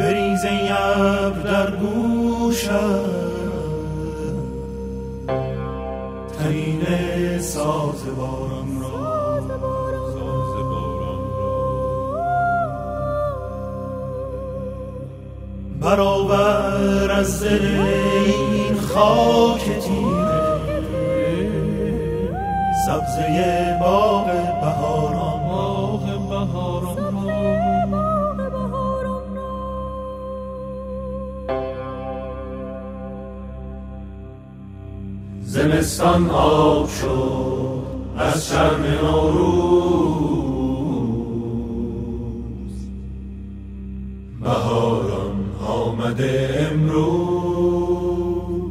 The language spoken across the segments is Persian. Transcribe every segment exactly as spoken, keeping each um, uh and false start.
بریز ای ابر در گوشم ترین ساز باران را، ساز باران را برآور از دل این خاک تیره سبزه باغ بهاران، باغ بهاران زمستان آب شد از شرم نوروز، بهاران آمده امروز.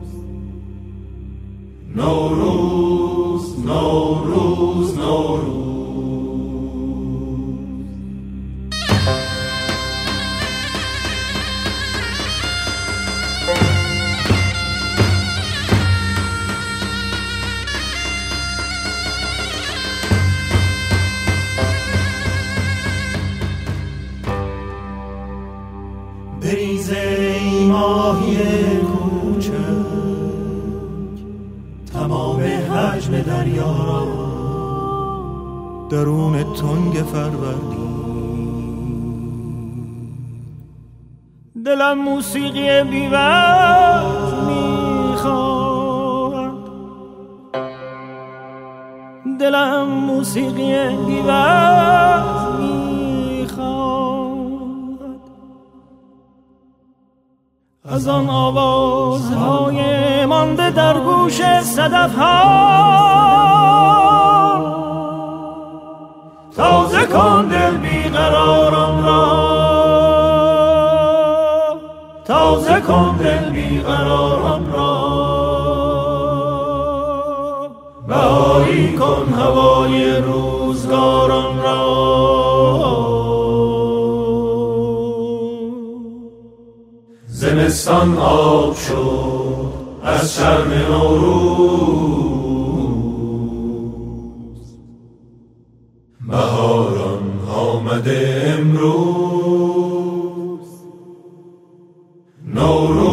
نوروز نوروز نوروز بریز ای ماهی کوچک تمام حجم دریا را درون تنگ فروردین. دلم موسیقی بی‌وقت میخواد، دلم موسیقی بی‌وقت از آن آوازهای مانده در گوش صدف‌ها. تازه کن دل بیقراران را، تازه کن دل بیقراران را، بهایی کن هوای روزگاران را. زمستان آب شد از شرم نوروز، بهاران آمده امروز. نوروز